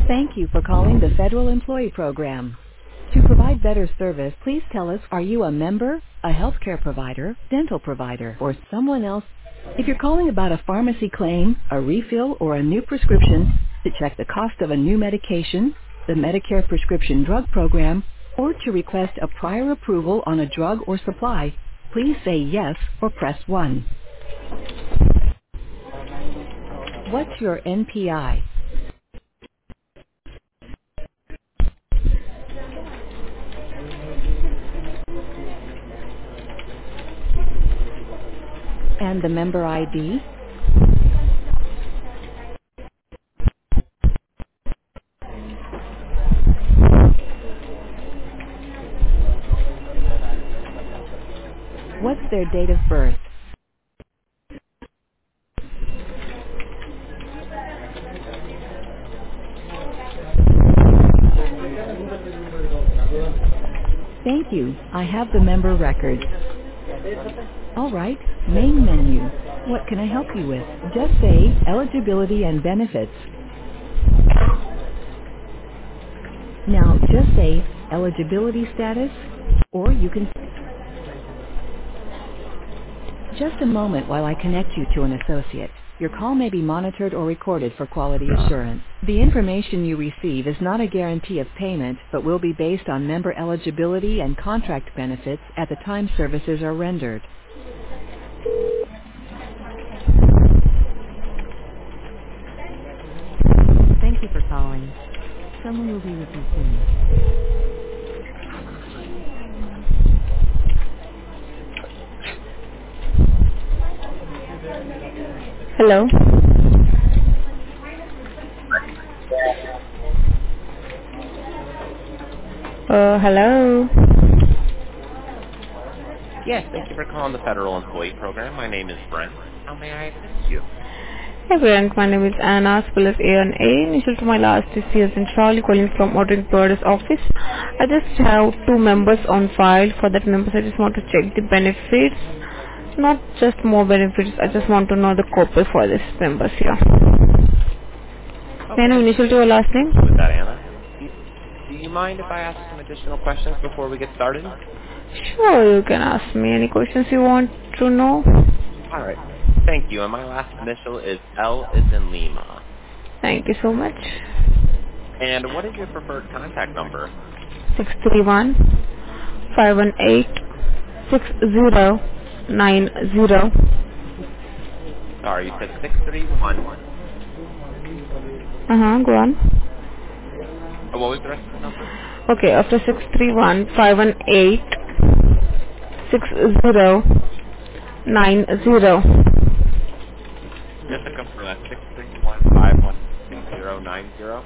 Thank you for calling the Federal Employee Program. To provide better service, please tell us, are you a member, a healthcare provider, dental provider, or someone else? If you're calling about a pharmacy claim, a refill, or a new prescription, to check the cost of a new medication, the Medicare prescription drug program, or to request a prior approval on a drug or supply, please say yes or press 1. What's your NPI? And the member ID? What's their date of birth? Thank you. I have the member record. All right. Main menu. What can I help you with? Just say eligibility and benefits. Now just say eligibility status, or you can just a moment while I connect you to an associate. Your call may be monitored or recorded for quality assurance. The information you receive is not a guarantee of payment, but will be based on member eligibility and contract benefits at the time services are rendered. Thank you for calling. Someone will be with you soon. Hello. Hello. Yes, thank you for calling the Federal Employee Program. My name is Brent. How may I assist you? Hi, Brent. My name is Anna, spelled as A-N-A. Initial to my last is C as in Charlie, calling from ordering provider's office. I just have two members on file. For that members, I just want to check the benefits. Not just more benefits. I just want to know the copay for this members here. May I know Okay, initial to your last name? with that, Anna. Do you mind if I ask some additional questions before we get started? Sure, you can ask me any questions you want to know. All right. Thank you. And my last initial is L is in Lima. Thank you so much. And what is your preferred contact number? 631-518-6090. Sorry, you said 631. Go on. Oh, what was the rest of the number? Okay, after 631-518-6090. Just to confirm, that's 631-516-6090.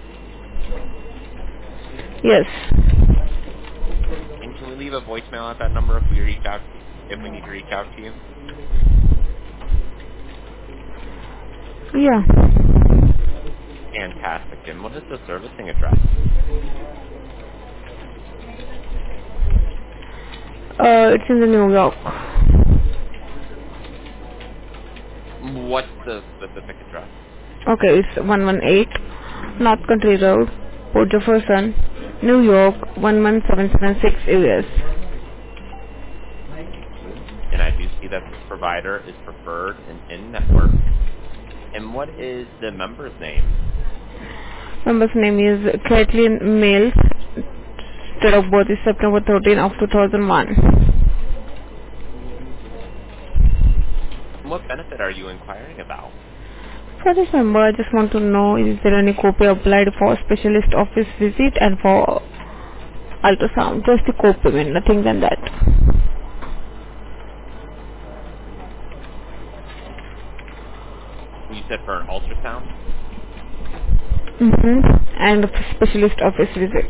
Yes. And can we leave a voicemail at that number if we need to reach out to you? Yeah. Fantastic. And what is the servicing address? It's in the New York. What's the specific address? Okay, it's 118 North Country Road, Port Jefferson, New York, 11776 US. Thank you. And I do see that this provider is preferred and in-network. And what is the member's name? Member's name is Caitlin Mills. Date of birth is September 13 of 2001. And what benefit are you inquiring about? For this member, I just want to know, is there any copay applied for specialist office visit and for ultrasound? Just the copay, nothing than that. You said for an ultrasound? And for specialist office visit.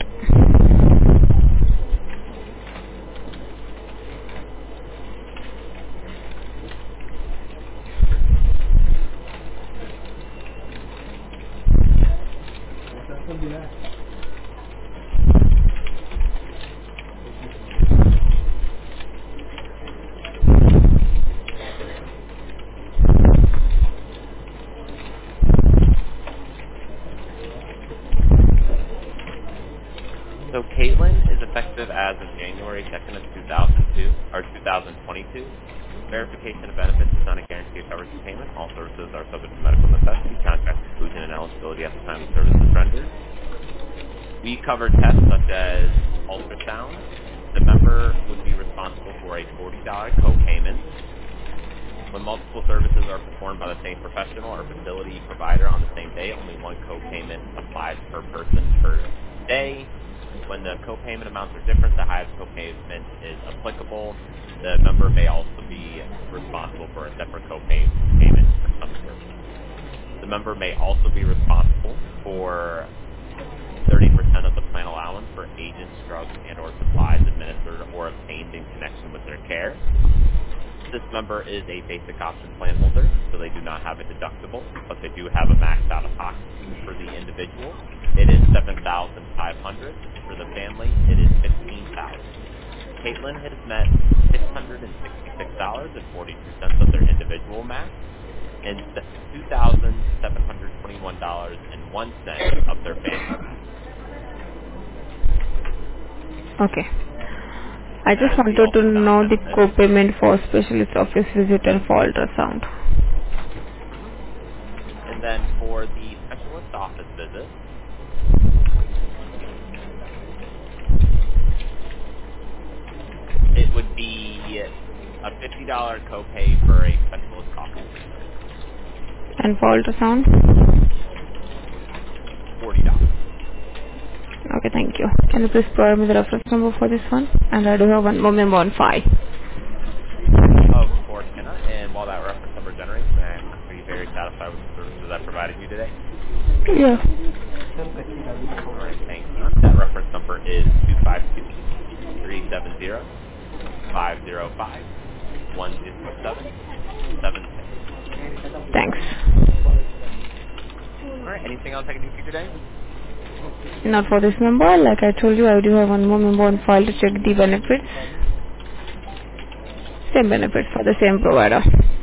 So Caitlin is effective as of January 2nd of 2022. Verification of benefits is not a guarantee of coverage or payment. All services are subject to medical necessity, contract exclusion, and eligibility at the time the service is rendered. We cover tests such as ultrasound. The member would be responsible for a $40 copayment. When multiple services are performed by the same professional or facility provider on the same day, only one copayment applies per person per day. When the copayment amounts are different, the highest copayment is applicable. The member may also be responsible for a separate copayment for some services. The member may also be responsible for 30% of the plan allowance for agents, drugs, and or supplies administered or obtained in connection with their care. This member is a basic option plan holder, so they do not have a deductible, but they do have a maxed out-of-pocket for the individual. It is $7,500. For the family, it is $15,000. Caitlin has met $666.42 of their individual max and $2,721.01 of their family max. Okay. I just As the wanted to ultrasound know the benefit. copayment for specialist office visit and for ultrasound. hmm And then for the specialist office visit, it would be a $50 copay for a specialist office visit. And for ultrasound? $40. Okay, thank you. Can you please provide me the reference number for this one? And I do have one more member on file. Of course, Kenna. And while that reference number generates, may I ask, are you very satisfied with the services I provided you today? Yeah. All right, thank you. That reference number is 252-370-505-107-76. Thanks. All right, anything else I can do for you today? Not for this member. Like I told you, I do have one more member on file to check the benefits. Same benefits for the same provider.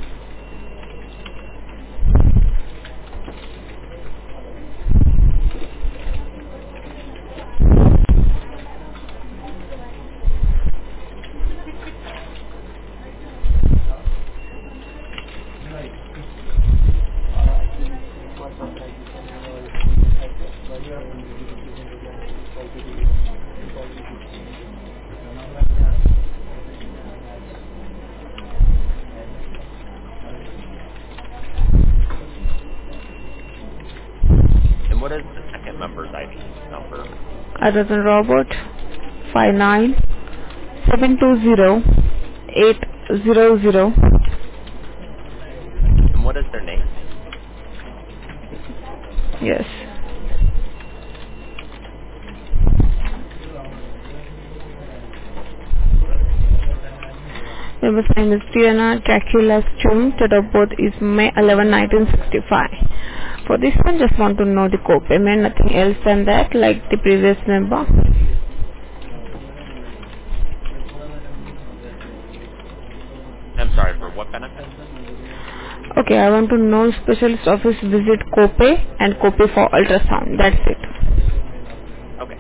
And what is the second member's ID number? Other than Robert, 59720 And what is their name? Yes. Member's name is Diana Dracula Chum. Date of birth is May 11, 1965. For this one, just want to know the co-payment, nothing else than that, like the previous member. I'm sorry, for what benefit? Okay, I want to know specialist office visit copay and copay for ultrasound. That's it. Okay.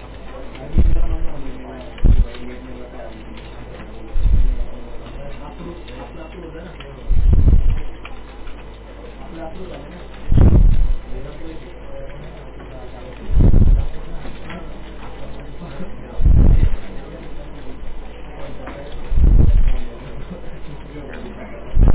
Perfect.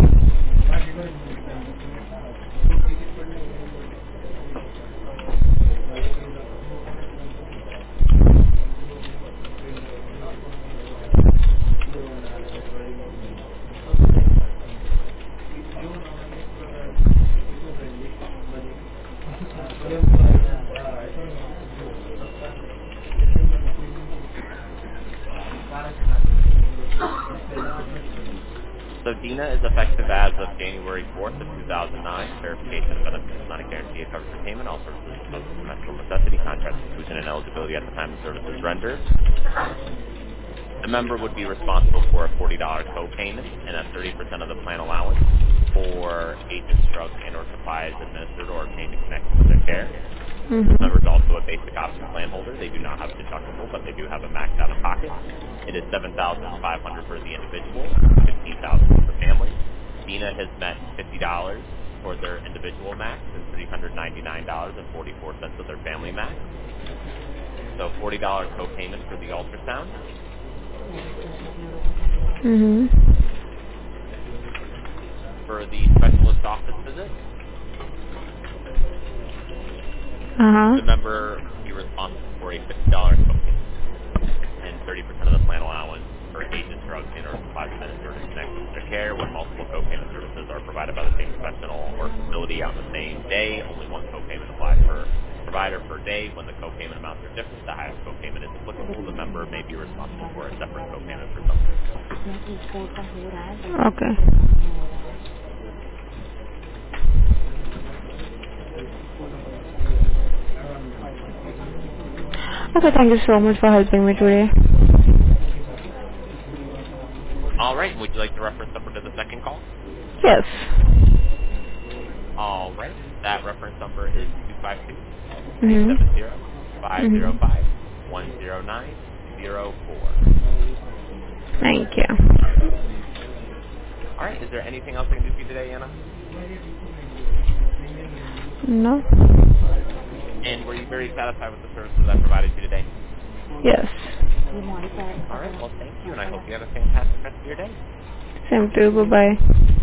So Dina is effective as of January 4th of 2009. Verification of benefits is not a guarantee of coverage or payment. All services are subject to medical necessity, contract exclusion, and eligibility at the time the service is rendered. The member would be responsible for a $40 co-payment and a 30% of the plan allowance for agents, drugs, and or supplies administered or obtained in connection with their care. This Mhm. member is also a basic option plan holder. They do not have a deductible, but they do have a max out of pocket. It is $7,500 for the individual and $15,000 for the family. Dina has met $50 for their individual max and $399.44 of their family max. So $40 copayment for the ultrasound. Mhm. For the specialist office visit, Uh-huh. the member will be responsible for a $50 copayment and 30% of the plan allowance for agent drugs and/or supplies administered in connection with their care. When multiple copayment services are provided by the same professional or facility on the same day, only one copayment applies per provider per day. When the copayment amounts are different, the highest copayment is applicable. The member may be responsible for a separate copayment for some services. Okay. Okay, thank you so much for helping me today. All right, and would you like the reference number to the second call? Yes. All right, that reference number is 252 Mhm. 370 Mhm. 505 10904. Thank you. All right, is there anything else I can do for you today, Anna? No? And were you very satisfied with the services I provided you today? Yes. All right, well, thank you, and I hope you have a fantastic rest of your day. Same to you. Bye-bye.